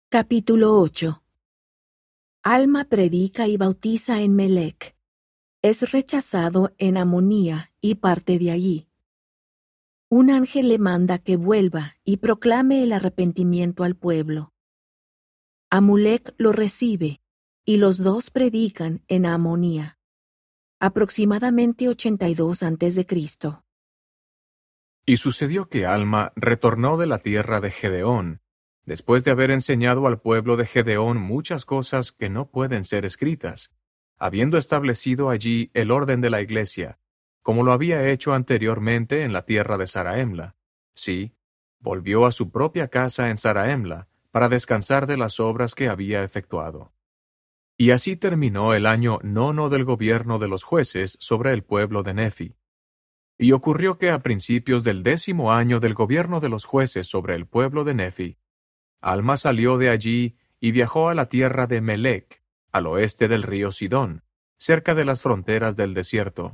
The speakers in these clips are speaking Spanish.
Capítulo 8. Alma predica y bautiza en Melec. Es rechazado en Amonía y parte de allí. Un ángel le manda que vuelva y proclame el arrepentimiento al pueblo. Amulec lo recibe y los dos predican en Amonía. Aproximadamente 82 a.C. Y sucedió que Alma retornó de la tierra de Gedeón, después de haber enseñado al pueblo de Gedeón muchas cosas que no pueden ser escritas, habiendo establecido allí el orden de la iglesia, como lo había hecho anteriormente en la tierra de Zaraemla. Sí, volvió a su propia casa en Zaraemla, para descansar de las obras que había efectuado. Y así terminó el año 9 del gobierno de los jueces sobre el pueblo de Nefi. Y ocurrió que a principios del 10º año del gobierno de los jueces sobre el pueblo de Nefi, Alma salió de allí y viajó a la tierra de Melec, al oeste del río Sidón, cerca de las fronteras del desierto.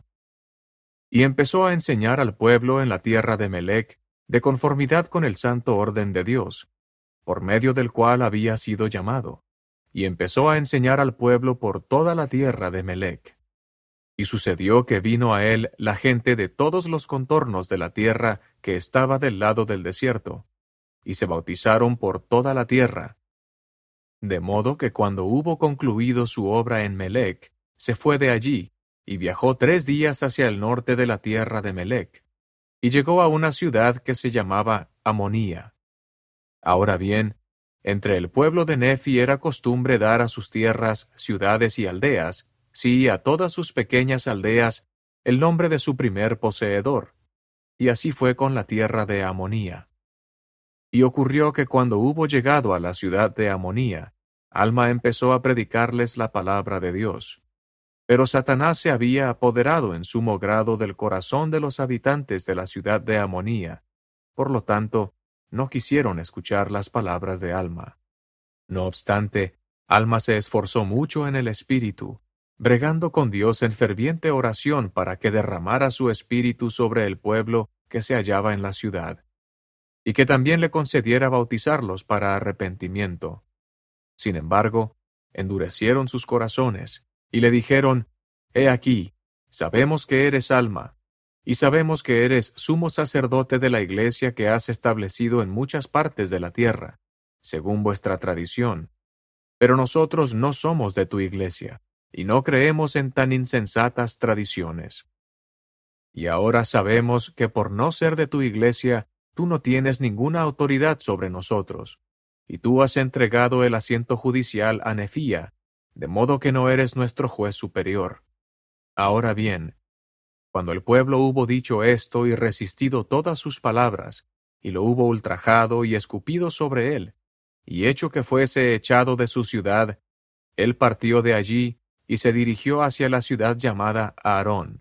Y empezó a enseñar al pueblo en la tierra de Melec, de conformidad con el santo orden de Dios, por medio del cual había sido llamado, y empezó a enseñar al pueblo por toda la tierra de Melec. Y sucedió que vino a él la gente de todos los contornos de la tierra que estaba del lado del desierto, y se bautizaron por toda la tierra. De modo que cuando hubo concluido su obra en Melec, se fue de allí, y viajó 3 días hacia el norte de la tierra de Melec, y llegó a una ciudad que se llamaba Amonía. Ahora bien, entre el pueblo de Nefi era costumbre dar a sus tierras, ciudades y aldeas, sí, a todas sus pequeñas aldeas, el nombre de su primer poseedor. Y así fue con la tierra de Amonía. Y ocurrió que cuando hubo llegado a la ciudad de Amonía, Alma empezó a predicarles la palabra de Dios. Pero Satanás se había apoderado en sumo grado del corazón de los habitantes de la ciudad de Amonía. Por lo tanto, no quisieron escuchar las palabras de Alma. No obstante, Alma se esforzó mucho en el espíritu, bregando con Dios en ferviente oración para que derramara su espíritu sobre el pueblo que se hallaba en la ciudad, y que también le concediera bautizarlos para arrepentimiento. Sin embargo, endurecieron sus corazones, y le dijeron: He aquí, sabemos que eres Alma, y sabemos que eres sumo sacerdote de la iglesia que has establecido en muchas partes de la tierra, según vuestra tradición. Pero nosotros no somos de tu iglesia, y no creemos en tan insensatas tradiciones. Y ahora sabemos que por no ser de tu iglesia, tú no tienes ninguna autoridad sobre nosotros, y tú has entregado el asiento judicial a Nefía, de modo que no eres nuestro juez superior. Ahora bien, cuando el pueblo hubo dicho esto y resistido todas sus palabras, y lo hubo ultrajado y escupido sobre él, y hecho que fuese echado de su ciudad, él partió de allí y se dirigió hacia la ciudad llamada Aarón.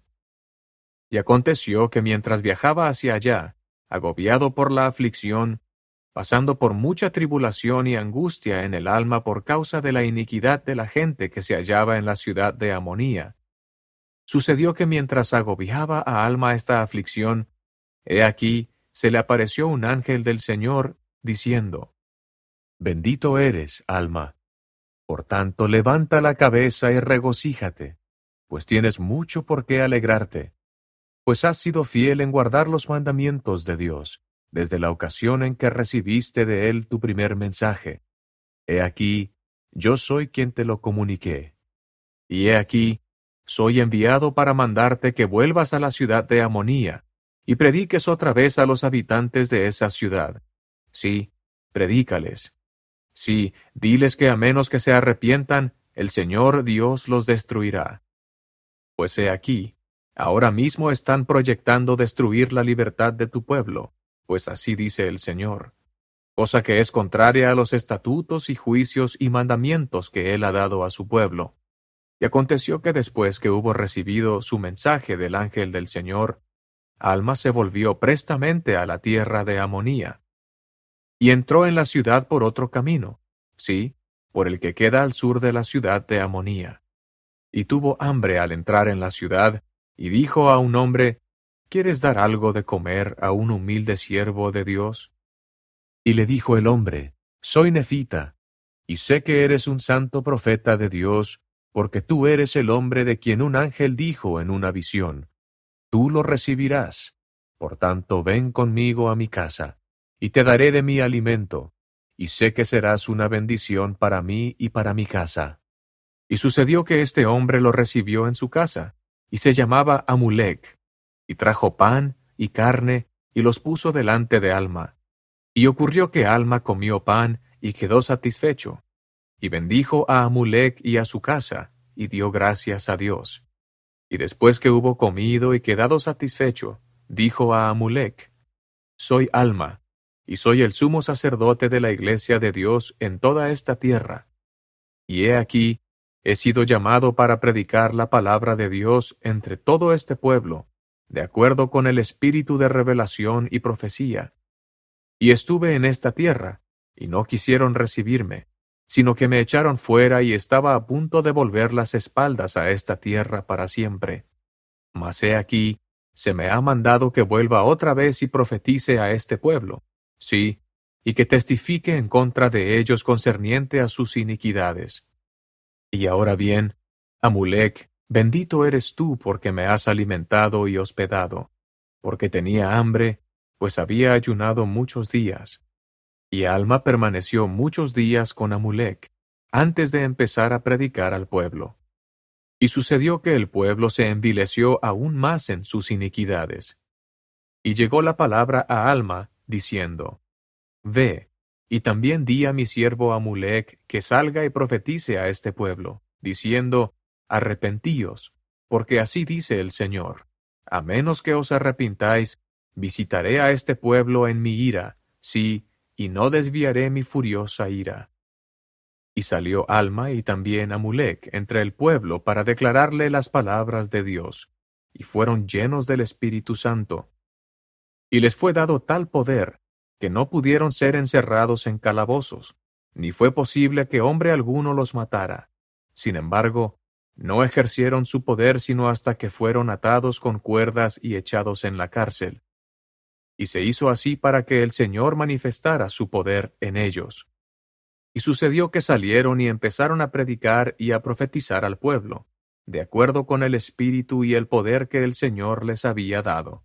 Y aconteció que mientras viajaba hacia allá, agobiado por la aflicción, pasando por mucha tribulación y angustia en el alma por causa de la iniquidad de la gente que se hallaba en la ciudad de Amonía, sucedió que mientras agobiaba a Alma esta aflicción, he aquí se le apareció un ángel del Señor, diciendo: Bendito eres, Alma. Por tanto, levanta la cabeza y regocíjate, pues tienes mucho por qué alegrarte, pues has sido fiel en guardar los mandamientos de Dios, desde la ocasión en que recibiste de Él tu primer mensaje. He aquí, yo soy quien te lo comuniqué. Y he aquí, soy enviado para mandarte que vuelvas a la ciudad de Amonía, y prediques otra vez a los habitantes de esa ciudad. Sí, predícales. Sí, diles que a menos que se arrepientan, el Señor Dios los destruirá. Pues he aquí, ahora mismo están proyectando destruir la libertad de tu pueblo, pues así dice el Señor, cosa que es contraria a los estatutos y juicios y mandamientos que Él ha dado a su pueblo. Y aconteció que después que hubo recibido su mensaje del ángel del Señor, Alma se volvió prestamente a la tierra de Amonía, y entró en la ciudad por otro camino, sí, por el que queda al sur de la ciudad de Amonía. Y tuvo hambre al entrar en la ciudad, y dijo a un hombre: ¿Quieres dar algo de comer a un humilde siervo de Dios? Y le dijo el hombre: Soy nefita, Y sé que eres un santo profeta de Dios, porque tú eres el hombre de quien un ángel dijo en una visión: tú lo recibirás. Por tanto, ven conmigo a mi casa, y te daré de mi alimento, y sé que serás una bendición para mí y para mi casa. Y sucedió que este hombre lo recibió en su casa, y se llamaba Amulec, y trajo pan y carne, y los puso delante de Alma. Y ocurrió que Alma comió pan, y quedó satisfecho, y bendijo a Amulec y a su casa, y dio gracias a Dios. Y después que hubo comido y quedado satisfecho, dijo a Amulec: soy Alma, y soy el sumo sacerdote de la iglesia de Dios en toda esta tierra. Y he aquí, he sido llamado para predicar la palabra de Dios entre todo este pueblo, de acuerdo con el espíritu de revelación y profecía. Y estuve en esta tierra, y no quisieron recibirme, sino que me echaron fuera, y estaba a punto de volver las espaldas a esta tierra para siempre. Mas he aquí, se me ha mandado que vuelva otra vez y profetice a este pueblo, sí, y que testifique en contra de ellos concerniente a sus iniquidades. Y ahora bien, Amulec, bendito eres tú porque me has alimentado y hospedado, porque tenía hambre, pues había ayunado muchos días. Y Alma permaneció muchos días con Amulec, antes de empezar a predicar al pueblo. Y sucedió que el pueblo se envileció aún más en sus iniquidades. Y llegó la palabra a Alma, diciendo: Ve, y también di a mi siervo Amulec que salga y profetice a este pueblo, diciendo: Arrepentíos, porque así dice el Señor: a menos que os arrepintáis, visitaré a este pueblo en mi ira, sí, y no desviaré mi furiosa ira. Y salió Alma y también Amulec entre el pueblo para declararle las palabras de Dios, y fueron llenos del Espíritu Santo. Y les fue dado tal poder, que no pudieron ser encerrados en calabozos, ni fue posible que hombre alguno los matara. Sin embargo, no ejercieron su poder sino hasta que fueron atados con cuerdas y echados en la cárcel. Y se hizo así para que el Señor manifestara su poder en ellos. Y sucedió que salieron y empezaron a predicar y a profetizar al pueblo, de acuerdo con el espíritu y el poder que el Señor les había dado.